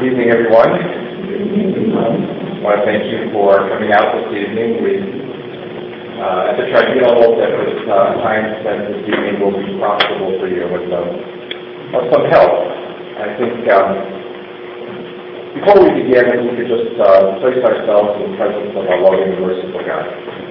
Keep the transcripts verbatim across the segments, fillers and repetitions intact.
Good evening, everyone. I want to thank you for coming out this evening. We, uh, at the tribunal, that this uh, time spent this evening will be profitable for you with um, uh, some help. I think um, before we begin, if we could just uh, place ourselves in the presence of our loving and merciful God.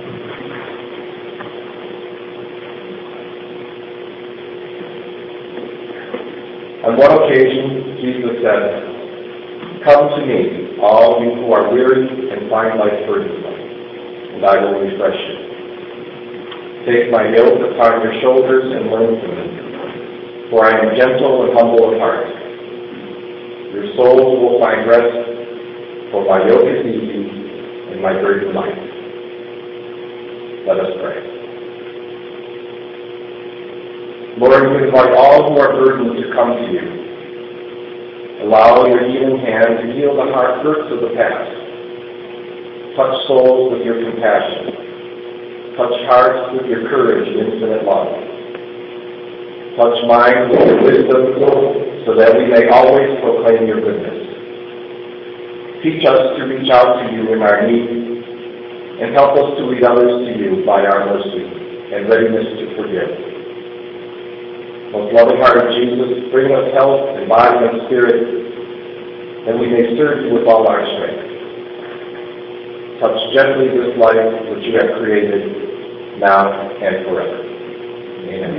On one occasion, Jesus said, "Come to me, all you who are weary and find life burdensome, and I will refresh you. Take my yoke upon your shoulders and learn from me, for I am gentle and humble of heart. Your souls will find rest, for my yoke is easy and my burden light." Let us pray. Lord, we invite all who are burdened to come to you. Allow your healing hand to heal the heart hurts of the past. Touch souls with your compassion. Touch hearts with your courage and infinite love. Touch minds with your wisdom, so that we may always proclaim your goodness. Teach us to reach out to you in our need, and help us to lead others to you by our mercy and readiness to forgive. Most loving heart of Jesus, bring us health in body and spirit, that we may serve you with all our strength. Touch gently this life which you have created, now and forever. Amen.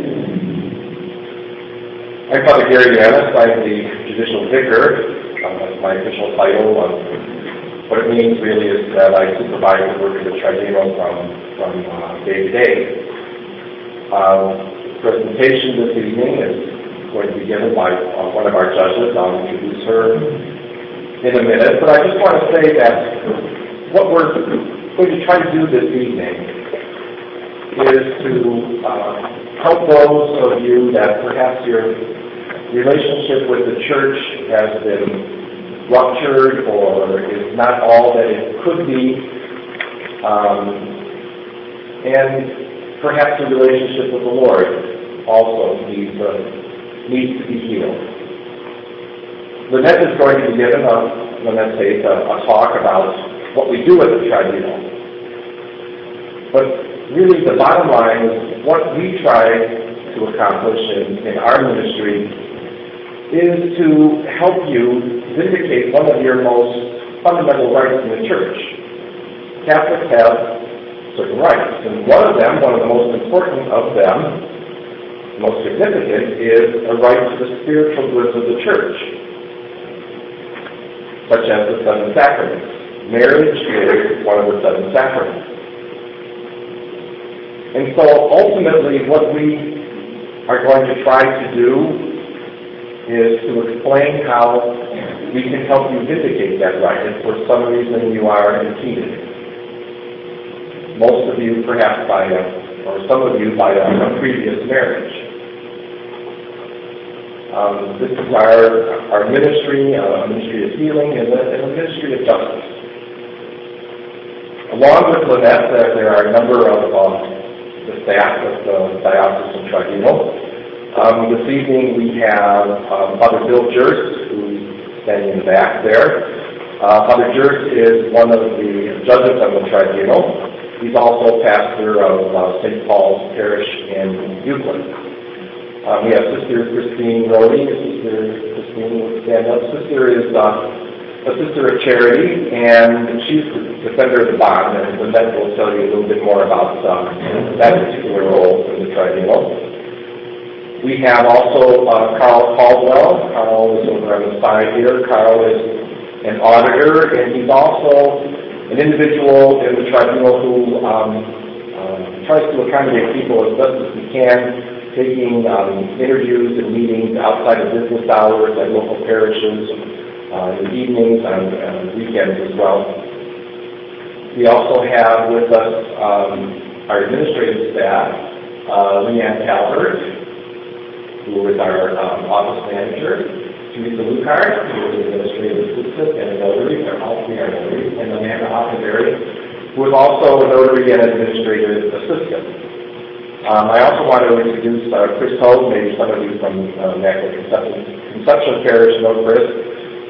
I'm Father Gary Yanis. I'm the judicial vicar. Um, that's my official title. Um, what it means really is that I supervise the work of the tribunal from, from uh, day to day. Um, presentation this evening is going to be given by uh, one of our judges. I'll introduce her in a minute. But I just want to say that what we're going to try to do this evening is to uh, help those of you that perhaps your relationship with the church has been ruptured or is not all that it could be, um, and perhaps the relationship with the Lord also needs, uh, needs to be healed. Lynette is going to be given a, Lynette Tate, a, a talk about what we do at the tribunal. But really the bottom line is what we try to accomplish in, in our ministry is to help you vindicate one of your most fundamental rights in the church. Catholics have certain rights, and one of them, one of the most important of them, most significant, is a right to the spiritual goods of the church, such as the seven sacraments. Marriage is one of the seven sacraments. And so ultimately what we are going to try to do is to explain how we can help you vindicate that right if for some reason you are impeded. Most of you perhaps by a, or some of you by a, a previous marriage. Um, this is our, our ministry, uh, a ministry of healing and a, and a ministry of justice. Along with Lynette, uh, there are a number of uh, the staff of the Diocesan Tribunal. Um, this evening we have um, Father Bill Jurst, who's standing in the back there. Uh, Father Jurst is one of the judges on the tribunal. He's also pastor of uh, Saint Paul's Parish in Euclid. Um, we have Sister Christine Rody. Sister Christine will stand up. Sister is uh, a sister of charity, and she's the defender of the bond, and Lynette will tell you a little bit more about uh, that particular role in the tribunal. We have also uh, Carl Caldwell. Carl is over on the side here. Carl is an auditor, and he's also an individual in the tribunal who um, uh, tries to accommodate people as best as we can, taking um, interviews and meetings outside of business hours at local parishes, uh, in the evenings and uh, weekends as well. We also have with us um, our administrative staff, uh, Leanne Calvert, who is our um, office manager, Teresa Lucard, who is an administrative assistant and a notary. They're all three are notaries. And Amanda Hockenberry, who is also a notary and administrative assistant. Um, I also want to introduce uh, Chris Hogue. Maybe some of you from uh, Immaculate Conception, Conception Parish know Chris.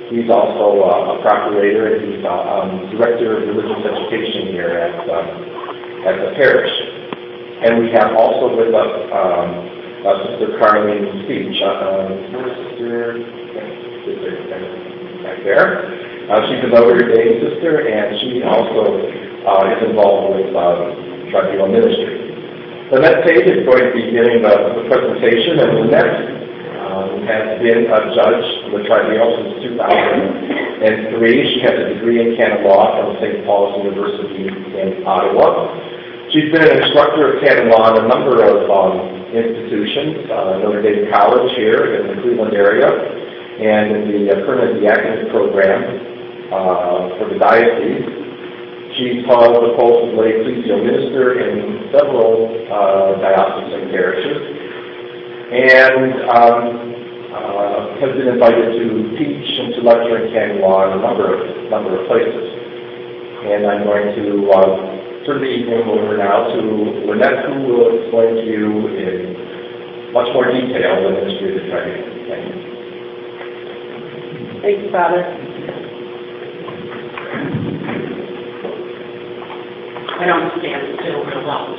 He's also uh, a procurator, and he's uh, um, director of religious education here at, um, at the parish. And we have also with us um, uh, Sister Carlene Speech, uh, sister, sister back there. Uh, she's a Notre Dame sister, and she also uh, is involved with uh, tribunal ministry. Lynette Tate is going to be giving the, the presentation, and Lynette um, has been a judge of the tribunal since two thousand three. She has a degree in canon law from Saint Paul's University in Ottawa. She's been an instructor of canon law in a number of um, institutions, uh, Notre Dame College here in the Cleveland area, and in the uh, permanent diaconate program uh, for the diocese. She's held the post of lay ecclesial minister in several uh, diocesan parishes, and um, uh, has been invited to teach and to lecture in canon law in a number of number of places. And I'm going to uh, turn the evening over now to Lynette, who will explain to you in much more detail the ministry of the tribunal. Thank you. Thank you, Father. I don't stand still real well.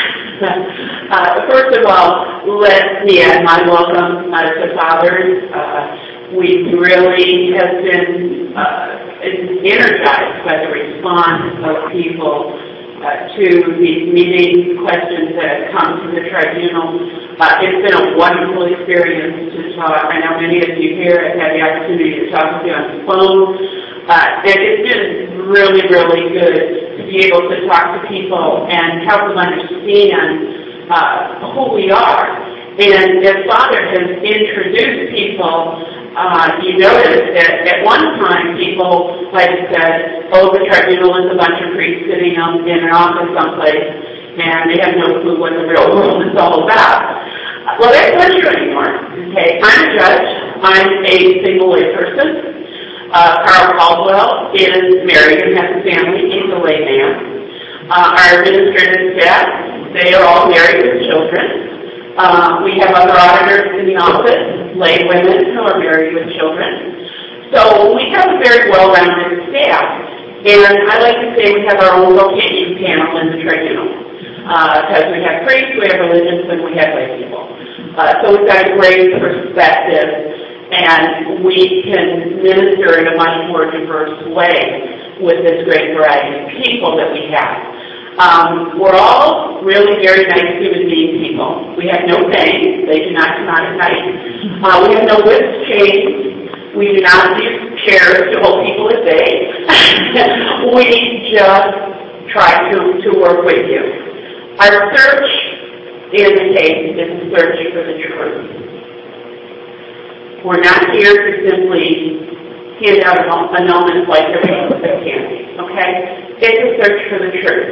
uh, first of all, let me add my welcome uh, to Fathers. Uh, we really have been uh, energized by the response of people uh, to these meeting questions that have come to the tribunal. Uh, it's been a wonderful experience to talk. I know many of you here have had the opportunity to talk with you on the phone. Uh, and it's been really, really good to be able to talk to people and help them understand uh, who we are. And as Father has introduced people, uh, you notice that at one time people might have said, oh, the tribunal is a bunch of priests sitting in an office someplace, and they have no clue what the real world is all about. Well, that's not true anymore. Okay, I'm a judge. I'm a single lay person. Uh, Carl Caldwell is married and has a family. He's a layman. Uh, our administrative staff, they are all married with children. Uh, we have other auditors in the office, lay women who are married with children. So we have a very well-rounded staff. And I like to say we have our own vocation panel in the tribunal. Because uh, we have priests, we have religious, and we have lay people. Uh, so we've got a great perspective, and we can minister in a much more diverse way with this great variety of people that we have. Um, we're all really very nice human being people. We have no pain. They do not come out at night. Uh, we have no whips, chains. We do not use chairs to hold people at bay. We just try to, to work with you. Our search in the case is a search for the truth. We're not here to simply hand out annulments like the rest of the candy, okay? It's a search for the truth.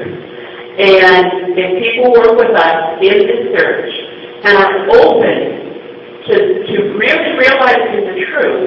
And if people work with us in this search and are open to, to really realizing the truth,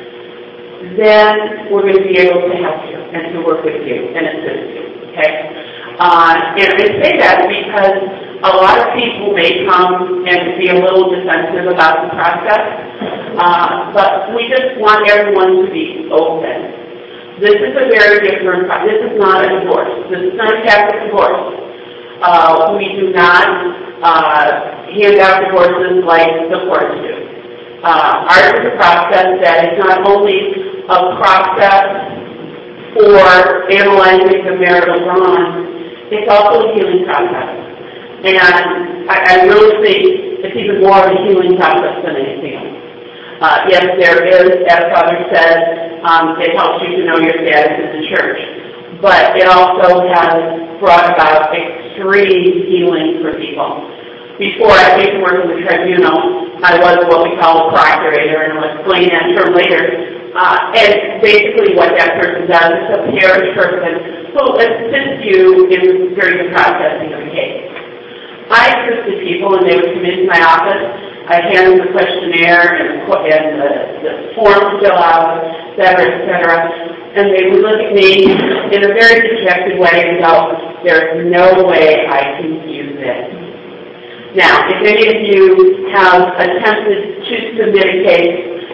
then we're going to be able to help you and to work with you and assist you, okay? Uh, and I say that because a lot of people may come and be a little defensive about the process, uh, but we just want everyone to be open. This is a very different process. This is not a divorce. This is not a Catholic divorce. Uh, we do not uh, hand out divorces like the courts do. Uh, ours is a process that is not only a process for analyzing the marital bond, it's also a healing process. And I, I really think it's even more of a healing process than anything else. Uh, yes, there is, as Father said, um, it helps you to know your status in the church. But it also has brought about extreme healing for people. Before I came to work in the tribunal, I was what we call a procurator, and I'll explain that term later. Uh, and basically what that person does is a parish person who assists you in during the processing of the case. I assisted people, and they would come into my office. I'd hand them the questionnaire and, the, and the, the form to fill out, et cetera, et cetera. And they would look at me in a very dejected way and go, there's no way I can use this. Now, if any of you have attempted to submit a case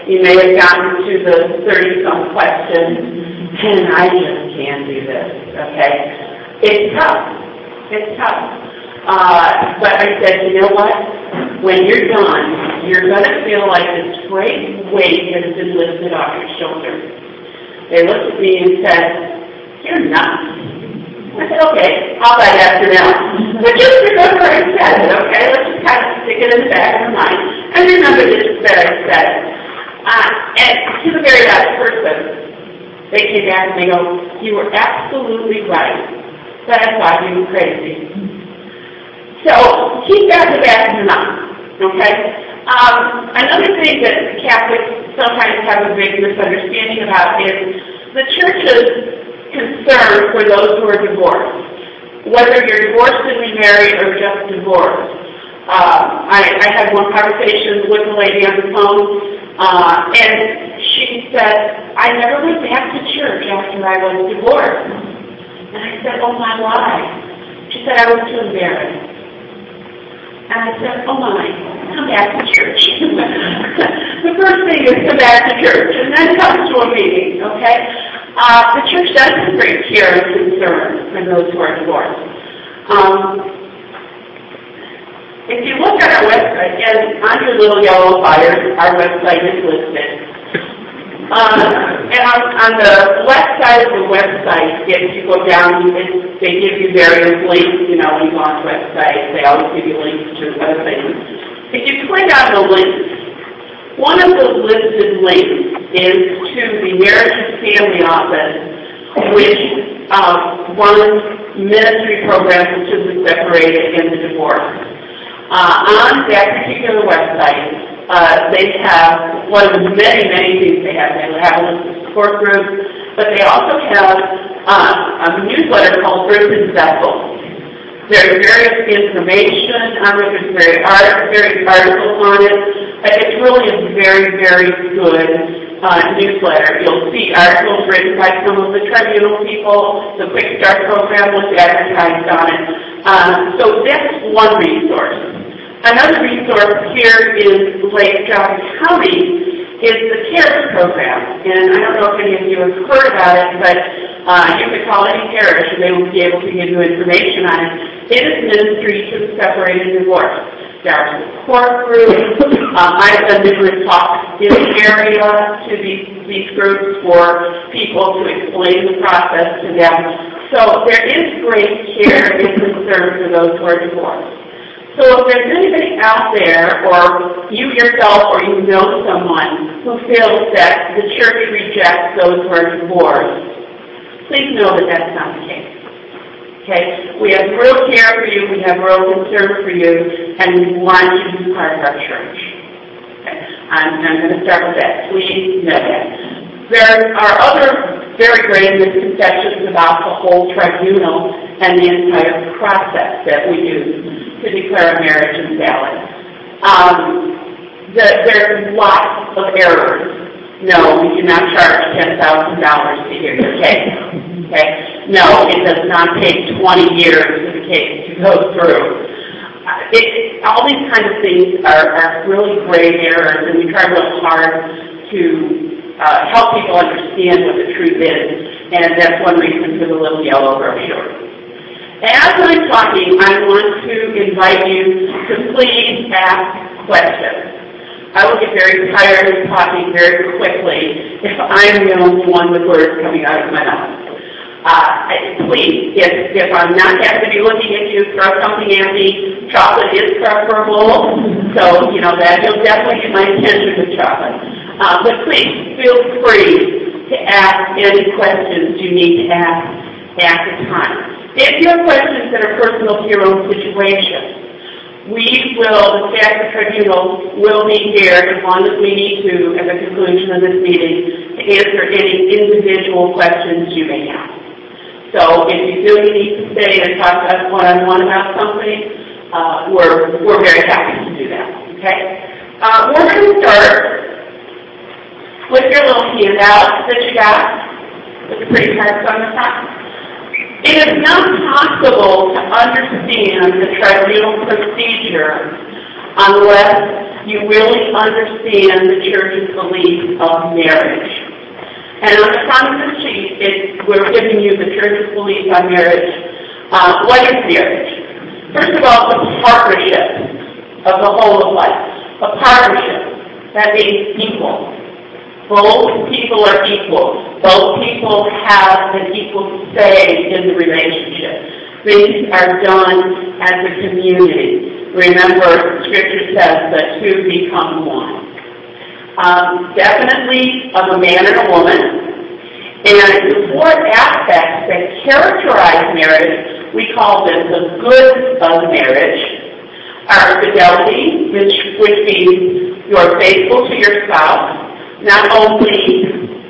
You may have gotten to the thirty-some questions, and I just can't do this, okay? It's tough. It's tough. Uh, but I said, you know what? When you're done, you're going to feel like this great weight has been lifted off your shoulders. They looked at me and said, you're nuts. I said, okay, I'll buy that for now. But just remember I said it, okay? Let's just kind of stick it in the back of the mind. And remember this, that I said it. Uh, and to the very last person, they came back and they go, you were absolutely right, but I thought you were crazy. So keep that in the back of your mind, okay? Um, another thing that Catholics sometimes have a big misunderstanding about is the church's concern for those who are divorced, whether you're divorced and remarried or just divorced. Uh, I, I had one conversation with a lady on the phone, uh, and she said, I never went back to church after I was divorced. And I said, oh my, why? She said, I was too embarrassed. And I said, oh my, come back to church. The first thing is come back to church, and then come to a meeting, okay? Uh, the church does have great care and concern for those who are divorced. Um, if you look at our website, and on your little yellow flyers, our website is listed. Uh, and on, on the left side of the website, if you go down, it, they give you various links. You know, when you go on the website, they always give you links to other things. If you click on the links, one of the listed links is to the Marriage and Family Office, which uh, runs ministry programs for children separated and the divorce. Uh, on that particular website, uh, they have one of the many, many things they have. They have a list of support groups, but they also have uh, a newsletter called Birth and Vessels. There's various information on it. There's very art, various articles on it. It's really a very, very good uh, newsletter. You'll see articles written by some of the tribunal people. The Quick Start program was advertised on it. Uh, so that's one resource. Another resource here is Lake John County is the CARES program. And I don't know if any of you have heard about it, but uh, you can call any parish and they will be able to give you information on it. It is ministry to the separated and divorced. There are support groups. Um, I've done numerous talks in the area to these, these groups for people to explain the process to them. So there is great care and concern for those who are divorced. So if there's anybody out there, or you yourself, or you know someone who feels that the church rejects those who are divorced, please know that that's not the case. Okay? We have real care for you, we have real concern for you, and we want you to be part of our church. Okay? I'm, I'm going to start with that. Please know that. There are other very grave misconceptions about the whole tribunal and the entire process that we use to declare a marriage invalid. Um, the, there's lots of errors. No, we do not charge ten thousand dollars to hear your case. Okay? No, it does not take twenty years for the case to go through. Uh, it, all these kinds of things are, are really gray areas, and we try real hard to uh, help people understand what the truth is, and that's one reason for the little yellow brochure. As I'm talking, I want to invite you to please ask questions. I will get very tired of talking very quickly if I'm the only one with words coming out of my mouth. Uh, please, if, if I'm not having to be looking at you, throw something at me. Chocolate is preferable, so, you know, that you'll definitely get my attention with chocolate. Uh, but please feel free to ask any questions you need to ask at the time. If you have questions that are personal to your own situation, we will, the staff of the tribunal will be here as long as we need to at the conclusion of this meeting to answer any individual questions you may have. So if you feel you need to stay and talk to us one-on-one about something, uh, we're, we're very happy to do that, okay? Uh, we're going to start with your little handout that you got with the pretty cards on the front. It is not possible to understand the tribunal procedure unless you really understand the church's belief of marriage. And on the front of the sheet, it, we're giving you the church's belief on marriage. Uh, what is marriage? First of all, it's a partnership of the whole of life. A partnership. That means equal. Both people are equal. Both people have an equal say in the relationship. Things are done as a community. Remember, Scripture says that two become one. Um, definitely of a man and a woman. And the four aspects that characterize marriage, we call them the goods of marriage, are fidelity, which, which means you're faithful to your spouse, not only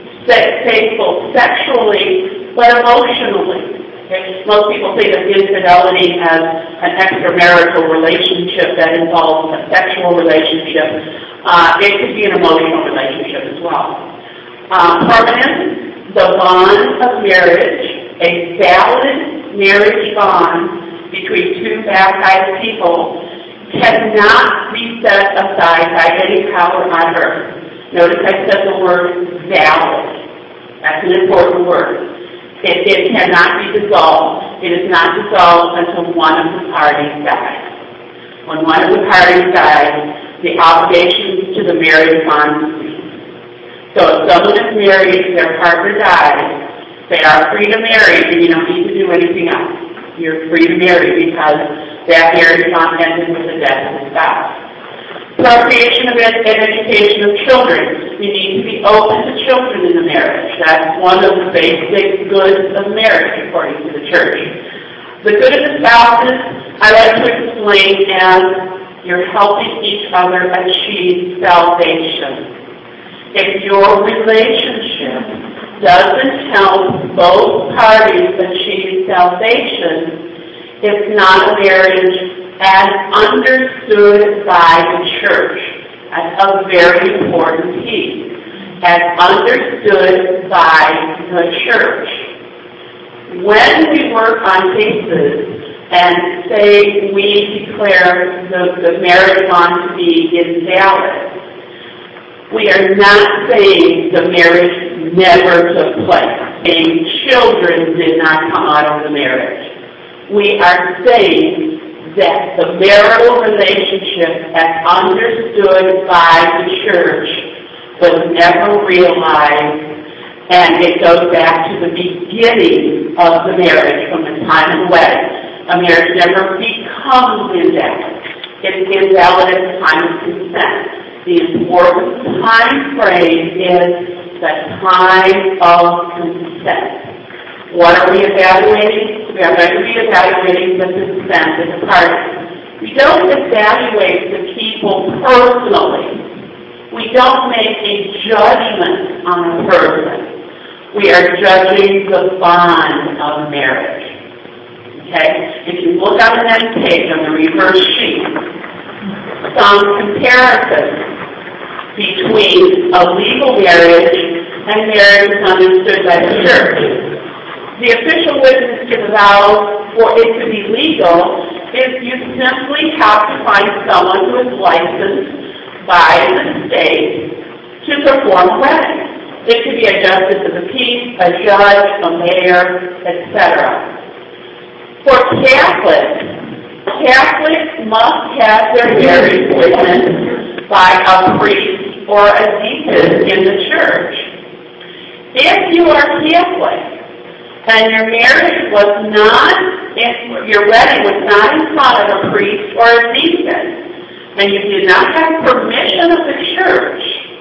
faithful sexually, but emotionally. Okay? Most people think of infidelity as an extramarital relationship that involves a sexual relationship. Uh, it could be an emotional relationship as well. Uh, permanence, the bond of marriage, a valid marriage bond between two baptized people, cannot be set aside by any power on earth. Notice I said the word valid. That's an important word. It, it cannot be dissolved. It is not dissolved until one of the parties dies. When one of the parties dies, the obligations to the marriage bond cease. So if someone is married, their partner dies, they are free to marry, and you don't need to do anything else. You're free to marry because that marriage bond ended with the death of the spouse. Procreation of and education of children. You need to be open to children in the marriage. That's one of the basic goods of marriage, according to the church. The good of the spouses, I like to explain as you're helping each other achieve salvation. If your relationship doesn't help both parties achieve salvation, it's not a marriage as understood by the church. That's a very important piece. As understood by the church. When we work on cases and say we declare the, the marriage bond to be invalid, we are not saying the marriage never took place, saying children did not come out of the marriage. We are saying that the marital relationship as understood by the church was never realized, and it goes back to the beginning of the marriage from the time of the wedding. A marriage never becomes invalid. It's invalid at the time of consent. The important time frame is the time of consent. What are we evaluating? We are going to be evaluating the consent of the parties. We don't evaluate the people personally. We don't make a judgment on a person. We are judging the bond of marriage. Okay? If you look on the next page, on the reverse sheet, some comparisons between a legal marriage and marriage understood by the church. The official witness to the vow for it to be legal is you simply have to find someone who is licensed by the state to perform a wedding. It could be a justice of the peace, a judge, a mayor, et cetera. For Catholics, Catholics must have their marriage witnessed by a priest or a deacon in the church. If you are Catholic, and your marriage was not, your wedding was not in front of a priest or a deacon, and you did not have permission of the church,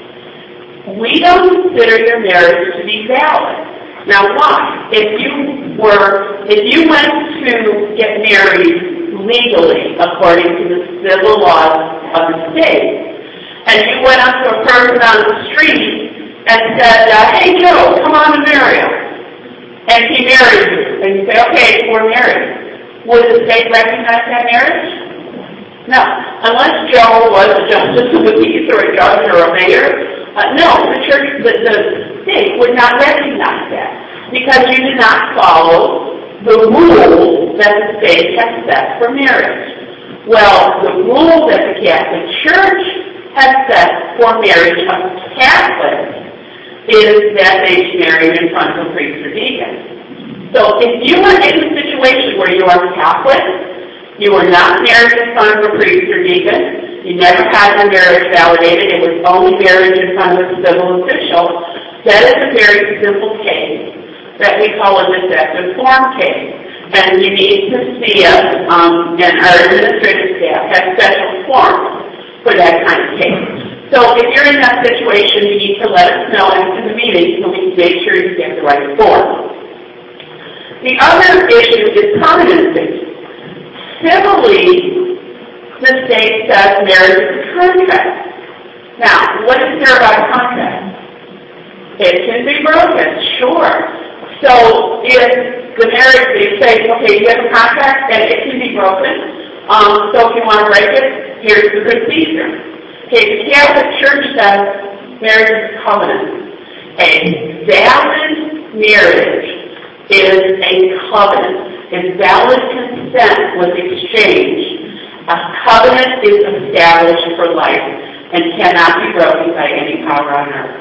we don't consider your marriage to be valid. Now why? If you were, if you went to get married legally according to the civil laws of the state, and you went up to a person on the street and said, uh, hey Joe, come on and marry us. And he marries you, and you say, okay, we're married. Would the state recognize that marriage? No. Unless Joe was a justice of the peace or a judge or a mayor, uh, no, the church, the, the state would not recognize that because you did not follow the rules that the state has set for marriage. Well, the rule that the Catholic Church has said for marriage of Catholics is that they should marry in front of a priest or deacon. So if you are in a situation where you are Catholic, you were not married in front of a priest or deacon, you never had your marriage validated, it was only marriage in front of a civil official, that is a very simple case that we call a deceptive form case. And you need to see us, um, and our administrative staff has special forms for that kind of case. So if you're in that situation, you need to let us know after the meeting so we can make sure you get the right form. The other issue is permanency. Civilly, the state says marriage is a contract. Now, what is there about a contract? It can be broken, sure. So if the marriage, they say, okay, you have a contract and it can be broken, um, so if you want to break it, here's the procedure. Okay, the Catholic Church says marriage is a covenant. A valid marriage is a covenant. If valid consent was exchanged, a covenant is established for life and cannot be broken by any power on earth.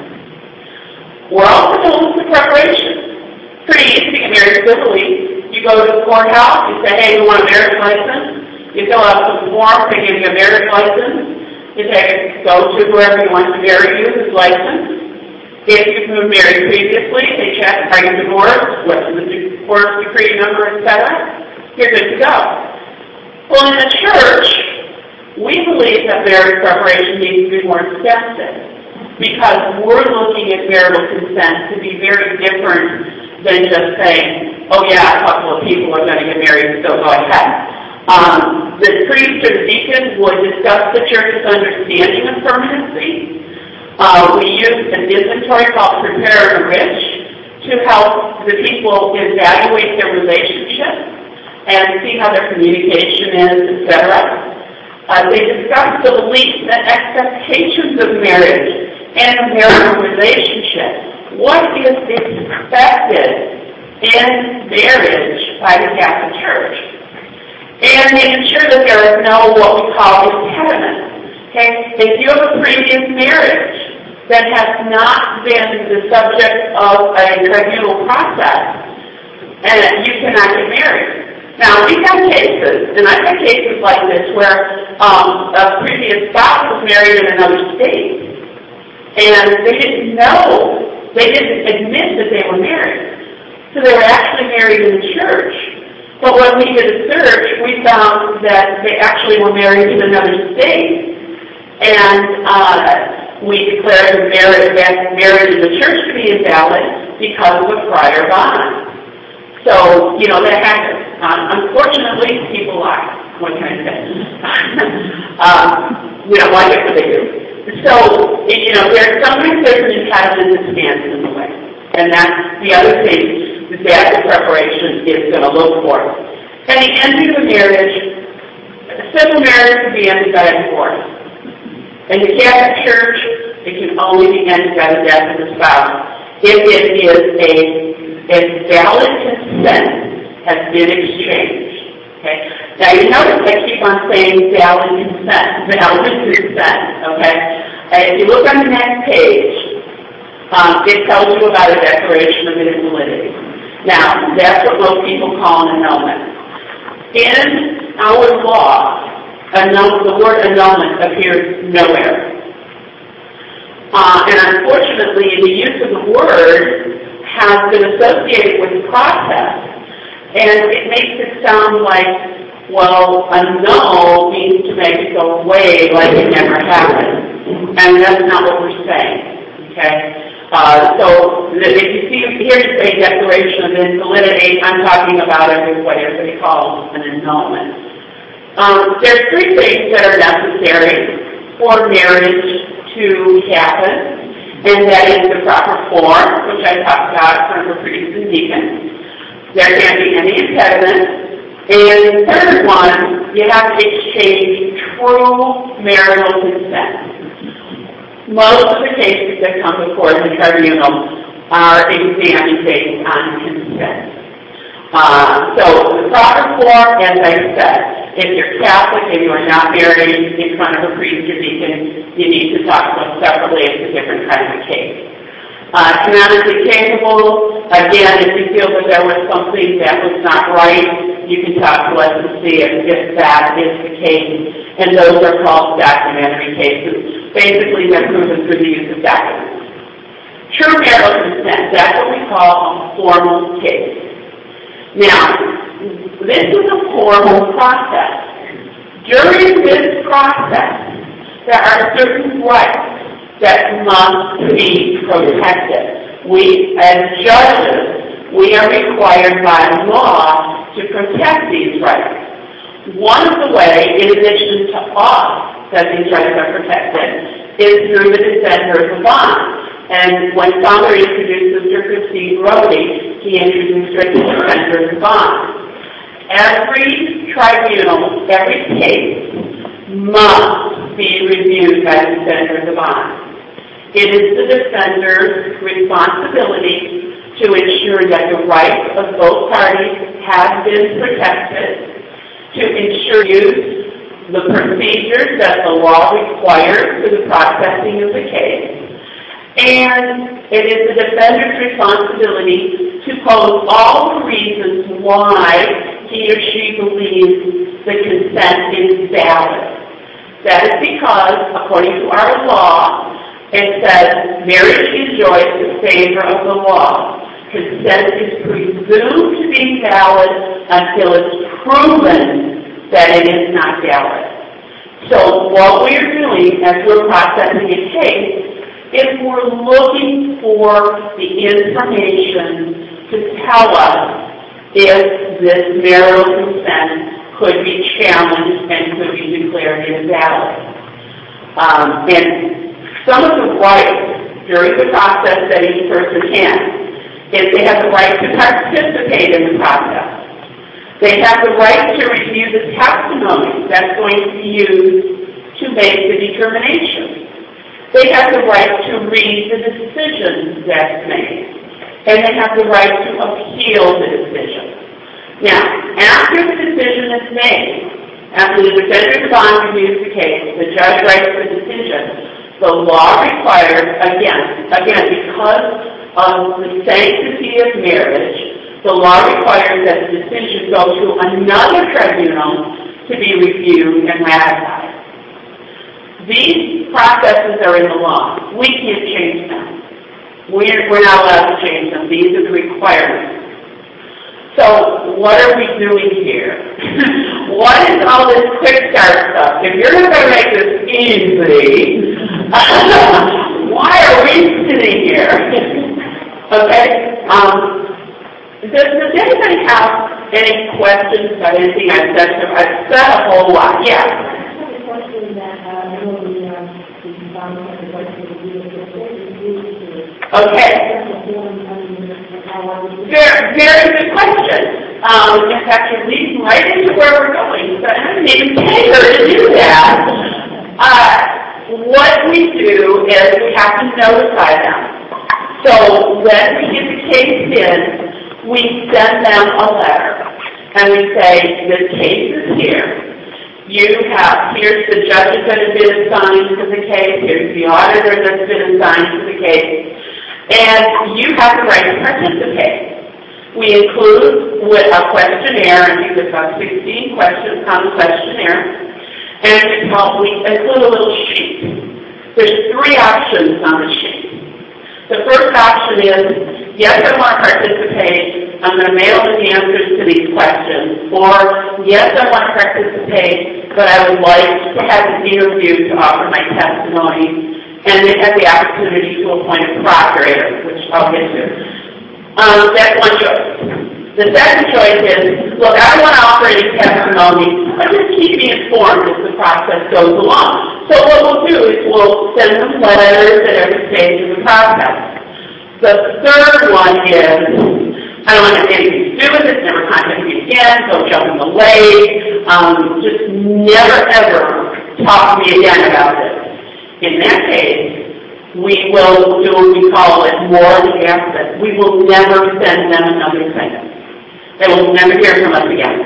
We're also told the preparation. Pretty easy to get married civilly. You go to the courthouse, you say, hey, we want a marriage license. You fill out some form, they give you a marriage license. You take, go to whoever you want to marry you, who's licensed. If you've been married previously, they check, are you divorced, what's the divorce decree number, et cetera. You're good to go. Well, in the church, we believe that marriage preparation needs to be more extensive because we're looking at marital consent to be very different than just saying, oh yeah, a couple of people are going to get married, so go ahead. Um, the priest or the deacon would discuss the church's understanding of permanency. Uh, we use an inventory called Prepare and Enrich to help the people evaluate their relationship and see how their communication is, et cetera. Uh, they discuss the beliefs and expectations of marriage and a marital relationship. What is expected in marriage by the Catholic Church? And making sure that there is no what we call impediment. Okay? If you have a previous marriage that has not been the subject of a tribunal process, and you cannot get married. Now, we've had cases, and I've had cases like this where um, a previous spouse was married in another state, and they didn't know, they didn't admit that they were married. So they were actually married in the church. But when we did a search, we found that they actually were married in another state. And uh, we declared the marriage, that marriage in the church to be invalid because of a prior bond. So, you know, that happens. Um, unfortunately, people lie. What can I say? um, we don't like it, but they do. So, you know, there's sometimes there's an impediment that stands in the way. And that's the other thing that the preparation is going to look for. And the ending of the marriage, civil marriage can be ended by a divorce. In the Catholic Church, it can only be ended by the death of the spouse if it is a, a valid consent has been exchanged. Okay? Now you notice I keep on saying valid consent, valid consent, okay? And if you look on the next page, um, it tells you about a declaration of invalidity. Now, that's what most people call an annulment. In our law, annul- the word annulment appears nowhere. Uh, and unfortunately, the use of the word has been associated with the process. And it makes it sound like, well, annul means to make it go away like it never happened. And that's not what we're saying, okay? Uh, so if you see here to say declaration of invalidity, I'm talking about it what everybody calls an annulment. Um, there's three things that are necessary for marriage to happen, and that is the proper form, which I talked about from the priest and deacon. There can't be any impediment. And the third one, you have to exchange true marital consent. Most of the cases that come before the tribunal are examined based on consent. Uh, so the proper form, as I said, If you're Catholic and you are not married in front of a priest or deacon, you need to talk to us separately. It's a different kind of case. Uh, canonically capable, again, if you feel that there was something that was not right, you can talk to us and see if, if that is the case. And those are called documentary cases. Basically, they're proven through the use of documents. True marital consent, that's what we call a formal case. Now, this is a formal process. During this process, there are certain rights that must be protected. We, as judges, we are required by law to protect these rights. One of the ways, in addition to us, that these rights are protected, is through the defender of the bond. And when Father introduced Sister Christine Brody, he introduced her to the defender of the bond. Every tribunal, every case, must be reviewed by the defender of the bond. It is the defender's responsibility to ensure that the rights of both parties have been protected, to ensure use the procedures that the law requires for the processing of the case, and it is the defender's responsibility to pose all the reasons why he or she believes the consent is valid. That is because, according to our law, it says marriage enjoys the favor of the law. Consent is presumed to be valid until it's proven that it is not valid. So what we're doing as we're processing a case is we're looking for the information to tell us if this marital consent could be challenged and could be declared invalid. Um, and some of the rights during the process that each person has is they have the right to participate in the process. They have the right to review the testimony that's going to be used to make the determination. They have the right to read the decision that's made. And they have the right to appeal the decision. Now, after the decision is made, after the defender of the bond reviews the case, the judge writes the decision, the law requires, again, again, because of the sanctity of marriage, the law requires that the decision go to another tribunal to be reviewed and ratified. These processes are in the law. We can't change them. We're, we're not allowed to change them. These are the requirements. So what are we doing here? What is all this quick start stuff? If you're not going to make this easy, why are we sitting here? Okay? Um, does, does anybody have any questions about anything I've said? I've said a whole lot. Yeah. I have a question that uh, really um, Okay. Very, very good question. Um, in fact, you're leading right into where we're going, so I didn't even pay her to do that. Uh, what we do is we have to notify them. So when we get the case in, we send them a letter, and we say, this case is here. You have, here's the judges that have been assigned to the case, here's the auditor that's been assigned to the case, and you have the right to participate. We include with a questionnaire, I think there's about sixteen questions on the questionnaire, and it's called, we include a little sheet. There's three options on the sheet. The first option is, yes, I want to participate, I'm going to mail in the answers to these questions, or yes, I want to participate, but I would like to have an interview to offer my testimony, and they have the opportunity to appoint a procurator, which I'll get to. Um, that's one choice. The second choice is, look, I don't want to offer any testimony, but just keep me informed as the process goes along. So what we'll do is we'll send them letters at every stage of the process. The third one is, I don't want to have anything to do with this, never contact me again, don't jump in the lake, um, just never ever talk to me again about this. In that case, we will do what we call it morally absent. We will never send them another thing. They will never hear from us again.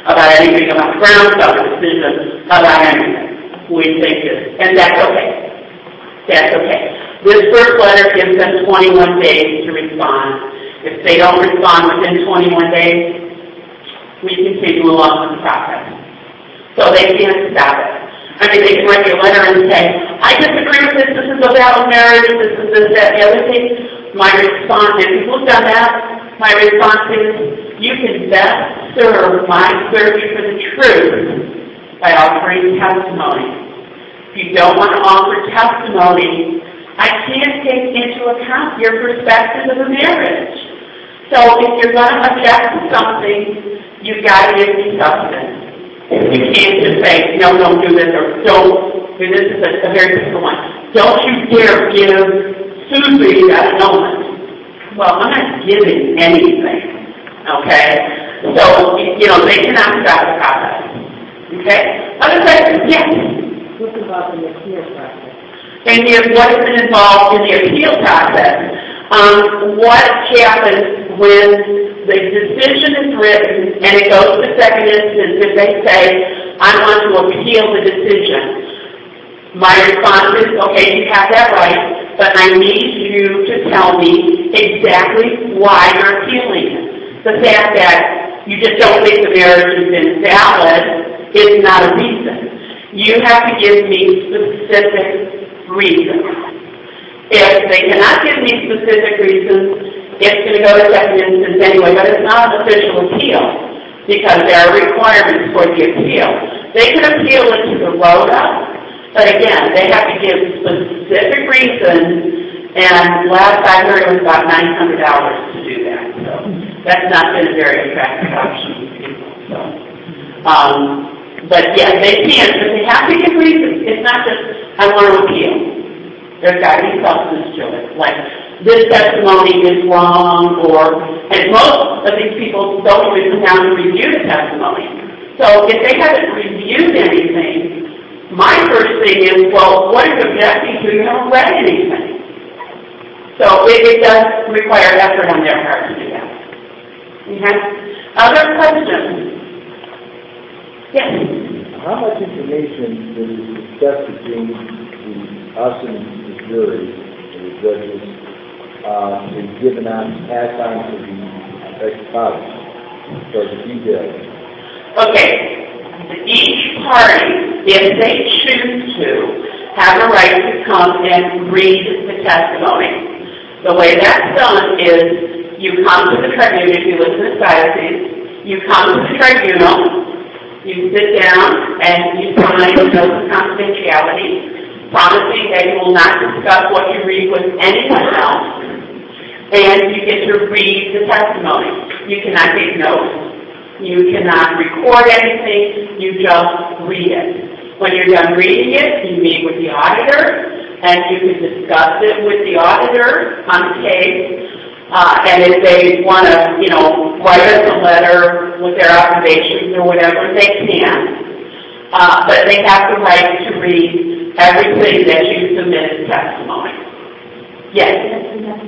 about anything about the ground stuff, decision about anything. We think this, and that's okay. That's okay. This first letter gives them twenty-one days to respond. If they don't respond within twenty-one days, we continue along with the process. So they can't stop it. I mean, they can write you a letter and say, I disagree with this, this is a valid marriage, this is this, that, the other thing. My response, and people have done that, my response is, you can best serve my search for the truth by offering testimony. If you don't want to offer testimony, I can't take into account your perspective of a marriage. So if you're going to object to something, you've got to give me substance. You can't just say, no, don't do this, or don't, this is a, a very simple one. Don't you dare give Susie that illness. Well, I'm not giving anything, okay? So, you know, they cannot stop the process, okay? Other questions? Yes? What about the appeal process? And the, what has been involved in the appeal process? Um, what happens when the decision is written and it goes to second instance if they say, I want to appeal the decision? My response is, okay, you have that right, but I need you to tell me exactly why you're appealing it. The fact that you just don't think the marriage is invalid is not a reason. You have to give me specific reasons. If they cannot give me specific reasons, it's going to go to second instance anyway, but it's not an official appeal because there are requirements for the appeal. They can appeal it to the ROTA, but again, they have to give specific reasons, and last I heard it was about nine hundred dollars to do that. So that's not been a very attractive option to people. So, um, but yeah, they can, but they have to give reasons. It's not just, I want to appeal. There's got to be substance to it. Like, this testimony is wrong, or, and most of these people don't even come down to review the testimony. So if they haven't reviewed anything, my first thing is, well, what are you objecting to? You haven't read anything. So it, it does require effort on their part to do that. Okay? Other questions? Yes? How much information is discussed between the, us and the jury, and the judges, uh, is given on, passed on to the ex-spouse, for the details? Okay. Each party, if they choose to, have a right to come and read the testimony. The way that's done is you come to the tribunal, if you live in the diocese, you come to the tribunal, you sit down and you sign a note of confidentiality, promising that you will not discuss what you read with anyone else, and you get to read the testimony. You cannot take notes. You cannot record anything. You just read it. When you're done reading it, you meet with the auditor, and you can discuss it with the auditor on the case. Uh, and if they want to, you know, write us a letter with their observations or whatever, they can. Uh, but they have the right to read everything that you submit as testimony. Yes?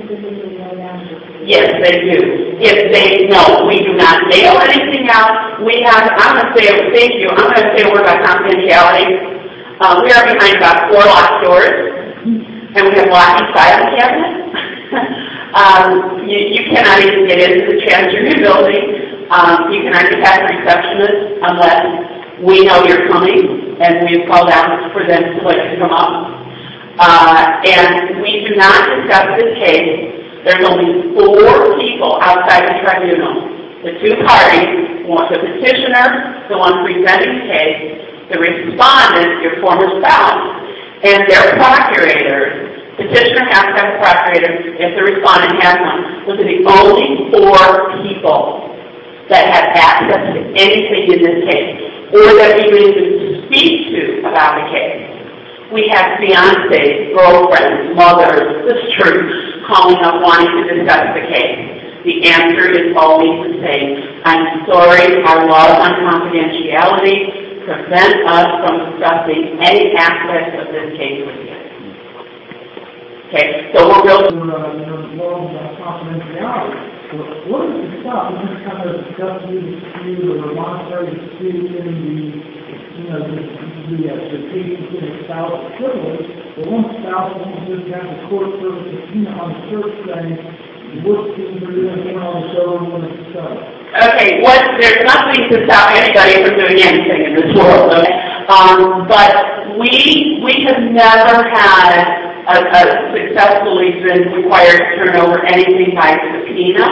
Yes, they do. If they, no, we do not mail anything out. We have, I'm going to say, thank you, I'm going to say a word about confidentiality. Uh, we are behind about four locked doors, and we have locking filing cabinets. um, you, you cannot even get into the Chancery building. Um, you cannot get past the receptionist unless we know you're coming, and we've called out for them to let you come up. Uh, and we do not discuss this case. There's only four people outside the tribunal. The two parties, the petitioner, the one presenting the case, the respondent, your former spouse, and their procurators. Petitioner has to have a procurator if the respondent has one. Those are the only four people that have access to anything in this case, or that we would even speak to about the case. We have fiancés, girlfriends, mothers, sisters calling up wanting to discuss the case. The answer is always the same. I'm sorry, our laws on confidentiality prevent us from discussing any aspect of this case with you. Okay, so we're real... about confidentiality. So what is the stuff in this kind of custody dispute or voluntary dispute in the, you know, the, the, uh, the case between a spouse and privilege, the one spouse won't just have the court service subpoena on the church saying, what things are doing here on the show and what is the stuff? Okay, what, there's nothing to stop anybody from doing anything in this world, okay? Um, but we, we have never had a, a successfully been required to turn over anything by subpoena.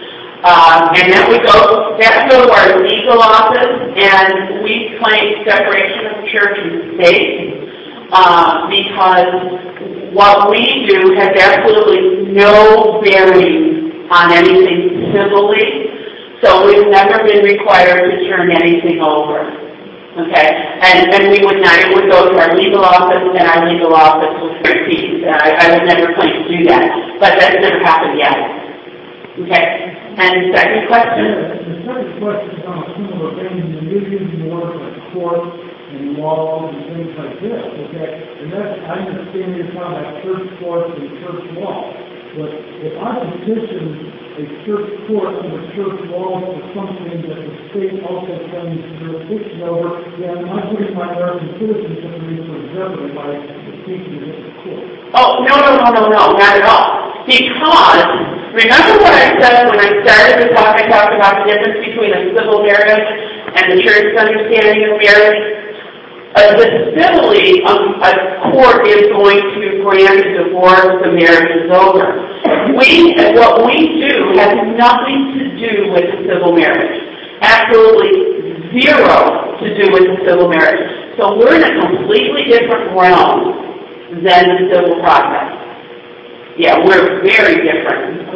Um, and then we go, then we go to our legal office and we claim separation of church and state, uh, because what we do has absolutely no bearing on anything civilly. So we've never been required to turn anything over, okay? And, and we would not, it would go to our legal office, and our legal office would proceed. I, I would never claim to do that, but that's never happened yet, okay? And the second question? Yeah, the second question is on a similar vein, and you're using words like court and law and things like this, okay? And that's, I understand you're talking about church courts and church law, but if I petition a church court under church law for something that the state also claims jurisdiction over, then I'm putting my American citizenship in for jeopardy by taking it to the court. Oh, no, no, no, no, no, not at all. Because, remember what I said when I started the talk, I talked about the difference between a civil marriage and the church's understanding of marriage? Uh, the civilly, um, a court is going to grant a divorce, the marriage is over. We, what we do has nothing to do with the civil marriage. Absolutely zero to do with the civil marriage. So we're in a completely different realm than the civil process. Yeah, we're very different.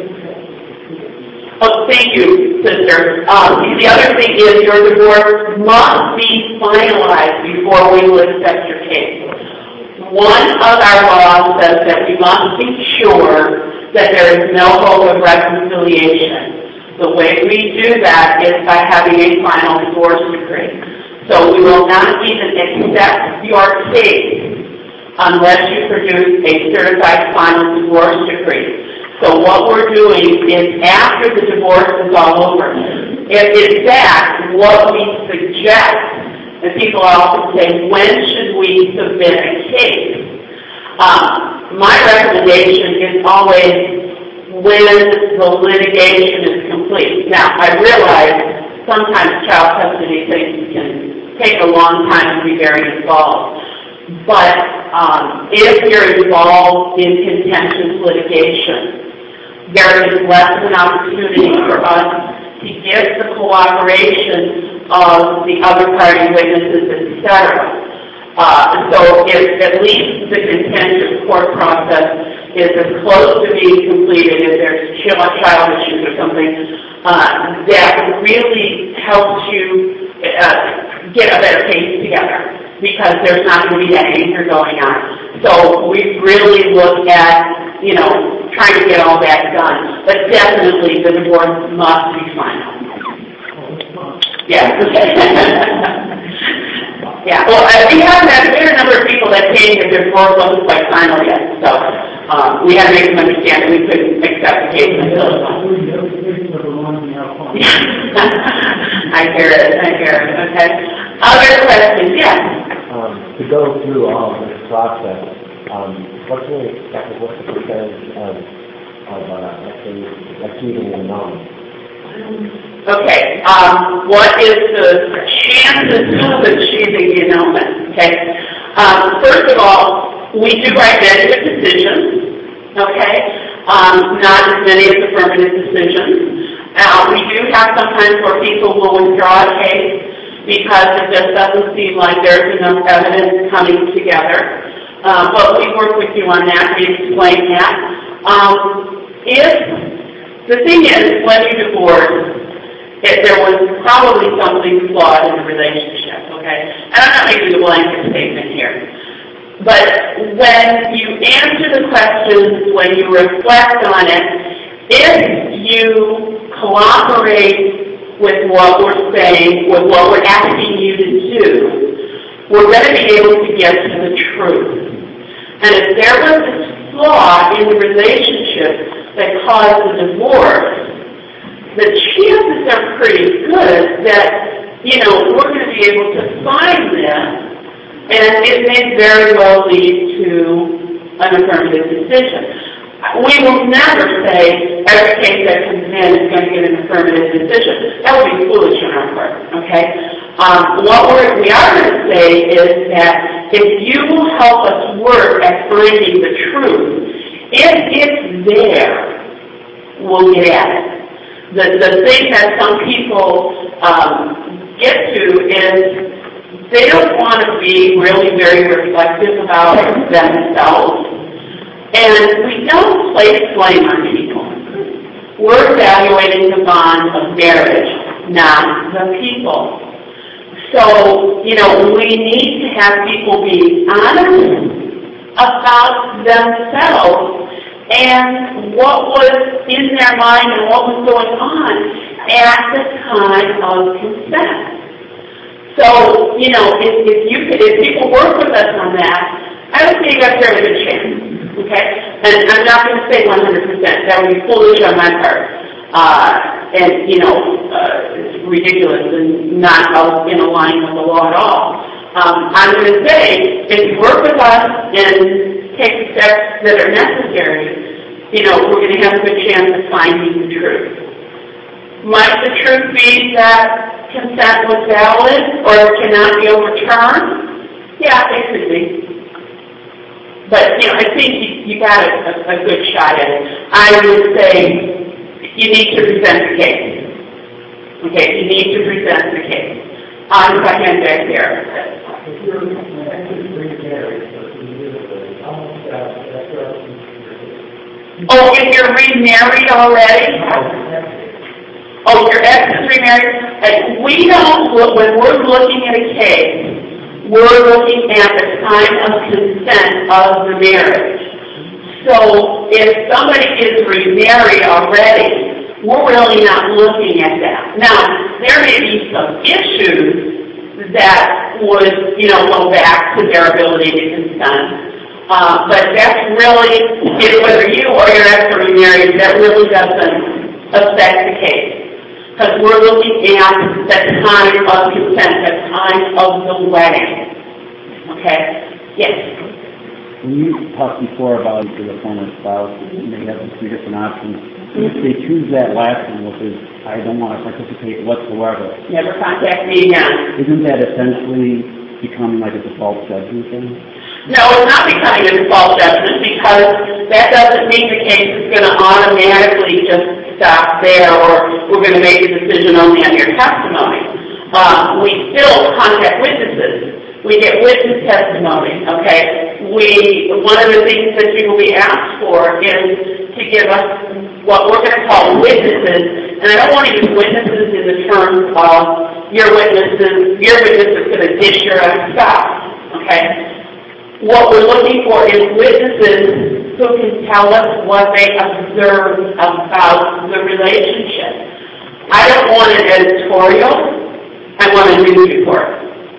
Oh, thank you, sister. Um, the other thing is your divorce must be finalized before we will accept your case. One of our laws says that we must ensure that there is no hope of reconciliation. The way we do that is by having a final divorce decree. So we will not even accept your case unless you produce a certified final divorce decree. So what we're doing is after the divorce is all over, if in fact what we suggest, and people often say, when should we submit a case? Um, my recommendation is always when the litigation is complete. Now, I realize sometimes child custody things can take a long time to be very involved. But um, if you're involved in contentious litigation, there is less of an opportunity for us to get the cooperation of the other party witnesses, et cetera. Uh, so if at least the contentious court process is as close to being completed as there's child issues or something, uh, that really helps you uh, get a better case together, because there's not going to be that anger going on. So we really look at, you know, trying to get all that done. But definitely the divorce must be final. Yeah. Yeah. Well, uh, we haven't had, there are a number of people that came that their divorce wasn't quite final yet. So um, we had to make them understand that we couldn't accept the case until it's final. I hear it. I hear it. Okay. Other questions? Yes. Um, to go through all of this process, um, what's the exactly what's the percentage of of uh, actually achieving an annulment? Okay. Um, what is the chances of achieving the annulment? Okay. Um, first of all, we do write negative decisions. Okay. Um, not as many as affirmative decisions. Uh, we do have sometimes where people will withdraw a case because it just doesn't seem like there's enough evidence coming together. Uh, but we work with you on that. We explain that. Um, if the thing is, when you divorce, if there was probably something flawed in the relationship, okay? And I'm not making a blanket statement here. But when you answer the questions, when you reflect on it, if you cooperate with what we're saying, with what we're asking you to do, we're going to be able to get to the truth. And if there was a flaw in the relationship that caused the divorce, the chances are pretty good that, you know, we're going to be able to find this, and it may very well lead to an affirmative decision. We will never say every case that comes in is going to get an affirmative decision. That would be foolish on our part, okay? Um, what we're, we are going to say is that if you will help us work at finding the truth, if it's there, we'll get at it. The, the thing that some people um, get to is they don't want to be really very reflective about themselves. And we don't place blame on people. We're evaluating the bond of marriage, not the people. So, you know, we need to have people be honest about themselves and what was in their mind and what was going on at the time of consent. So, you know, if, if you could, if people work with us on that, I would say you got a fairly good chance. Okay? And I'm not going to say one hundred percent. That would be foolish on my part. Uh, and, you know, uh, it's ridiculous and not in line with the law at all. Um, I'm going to say, if you work with us and take the steps that are necessary, you know, we're going to have a good chance of finding the truth. Might the truth be that consent was valid or cannot be overturned? Yeah, it could be. But, you know, I think you, you got a, a, a good shot at it. I would say you need to present the case. Okay, you need to present the case. On the hand back there. If you're remarried, oh, if you're remarried already? Oh, your ex is remarried? Like, we don't look, when we're looking at a case, we're looking at the time of consent of the marriage. So if somebody is remarried already, we're really not looking at that. Now, there may be some issues that would, you know, go back to their ability to consent. Uh, but that's really, whether you or your ex are remarried, that really doesn't affect the case. Because we're looking at the time of consent, the time of the wedding. Okay? Yes? When you talked before about the former spouse, they have two different options. If they choose that last one, which is, I don't want to participate whatsoever. Never contact me again. Isn't that essentially becoming like a default judgment thing? No, it's not becoming a default judgment because that doesn't mean the case is going to automatically just stop there or we're going to make a decision only on your testimony. Uh, we still contact witnesses. We get witness testimony, okay? We, one of the things that you will be asked for is to give us what we're going to call witnesses, and I don't want to use witnesses in the terms of your witnesses, your witness is going to dish your own stuff, okay? What we're looking for is witnesses who can tell us what they observed about the relationship. I don't want an editorial, I want a news report.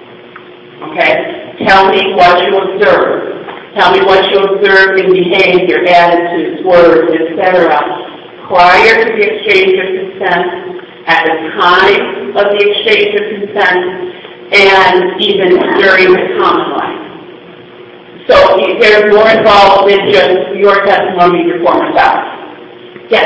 Okay? Tell me what you observed. Tell me what you observed in behavior, attitudes, words, et cetera, prior to the exchange of consent, at the time of the exchange of consent, and even during the common life. So there's more involved than just your testimony, your former spouse. Yes?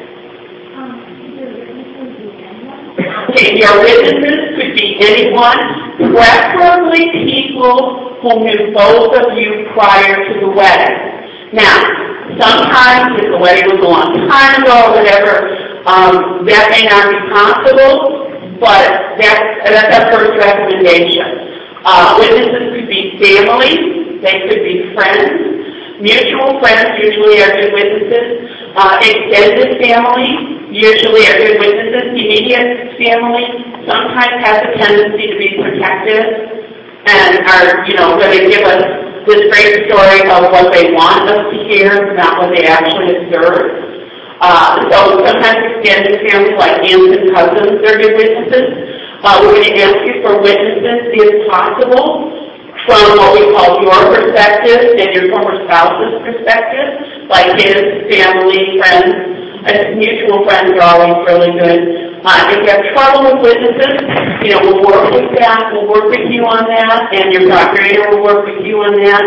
Okay, your witnesses could be anyone, preferably people who knew both of you prior to the wedding. Now, sometimes if the wedding was a long time ago or whatever, um, that may not be possible, but that's, that's our first recommendation. Uh, witnesses could be family, they could be friends, mutual friends usually are good witnesses, uh, extended family, usually are good witnesses. Immediate family sometimes has a tendency to be protective and are, you know, going to give us this great story of what they want us to hear, not what they actually observe. Uh, so sometimes extended family, like aunts and cousins, are good witnesses. Uh, we're going to ask you for witnesses, if possible, from what we call your perspective and your former spouse's perspective. like his family, friends, and mutual friends are always really good. Uh, if you have trouble with witnesses, you know, we'll work with that, we'll work with you on that, and your procurator will work with you on that.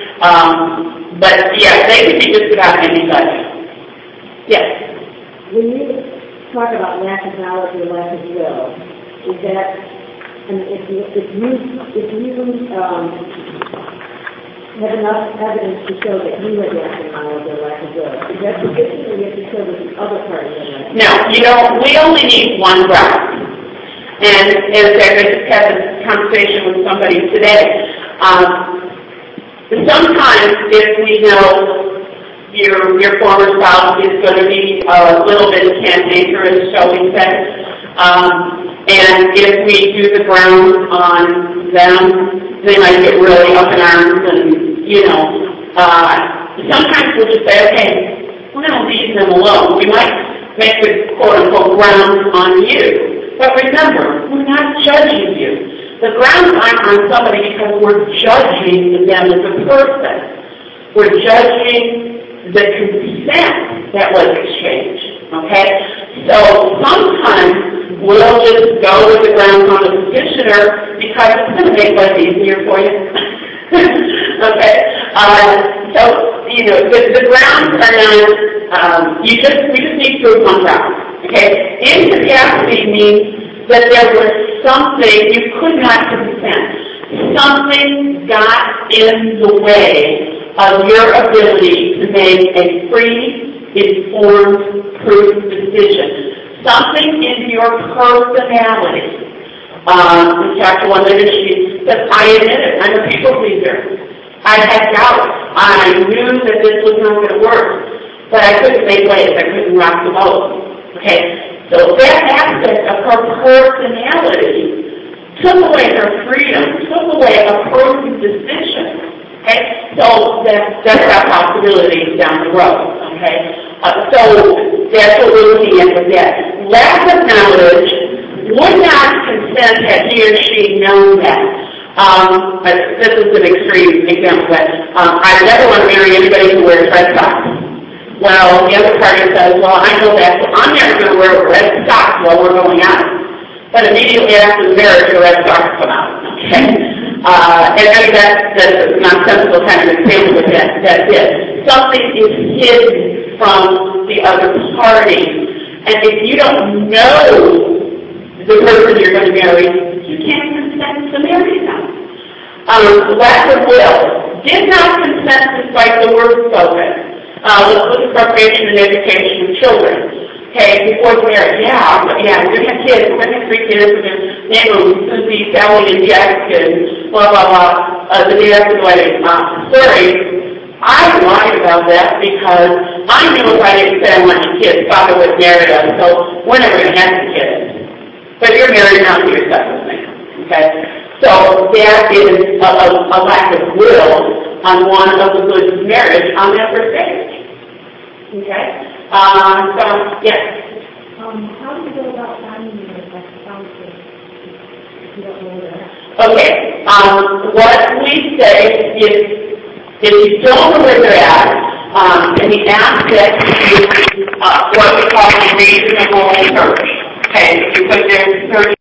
Um, but, yeah, they can be just about anybody. Yes? When you talk about lack of knowledge or lack of will, is that, I mean, if you, if you, if you um, have enough evidence to show that you have lack of knowledge or lack of will, is that sufficient, or you have to show that the other party has lack of will? No, you don't. We only need one ground. And as I just had this conversation with somebody today, um, sometimes if we know your your former spouse is going to be a little bit cantankerous, shall we say, um, and if we do the ground on them, they might get really up in arms, and you know, uh, sometimes we'll just say, okay, we're going to leave them alone. We might make the quote-unquote ground on you, but remember, we're not judging you. The grounds aren't on somebody because we're judging them as a person. We're judging the consent that was exchanged, okay? So sometimes we'll just go with the grounds on the petitioner because it's going to make life easier for you. Okay? Uh, so, you know, the, the grounds are not, um, you just, we just need proof on ground, okay? Incapacity means that there was something, you could not consent. Something got in the way of your ability to make a free, informed, proof decision. Something in your personality. Um, in chapter one, later she says, I admit it, I'm a people pleaser. I had doubts. I knew that this was not going to work, but I couldn't make waves. I couldn't rock the boat. Okay? So that aspect of her personality took away her freedom, took away a prudent decision. Okay, so that, that's our possibilities down the road. Okay, uh, so that's what we're looking at with that. Lack of knowledge would not consent had he or she known that. Um, but this is an extreme example, but um, I never want to marry anybody who wears red socks. Well, the other party says, well, I know that, so I'm never going to wear red socks while we're going out. But immediately after the marriage, the red socks come out. Okay. Uh, and I mean, that's, that's a nonsensical kind of example, but that, that's it. Something is hidden from the other party. And if you don't know the person you're going to marry, you can't consent to marry them. Um, lack of will. Did not consent despite the word spoken. Uh, let's look at procreation and education of children. Okay, before the marriage, yeah, yeah, we're going to have kids, we're going to have three kids, we're going to name them Susie, Sally, and Jack, and blah, blah, blah, uh, the day after the wedding. Uh, sorry, I lied about that because I knew if I didn't say I wanted kids, Father would marry us, so we're never going to have the kids. But you're married now to your second thing, okay? So that is a, a, a lack of will on one of the goods of marriage on that first stage, okay? Uh, so, yes. Um, how do you go about finding your spouses if you don't know that? Okay. Um, what we say is, if you don't know where they're at, um, and we ask that you uh, what we call a reasonable search. Okay, you put their search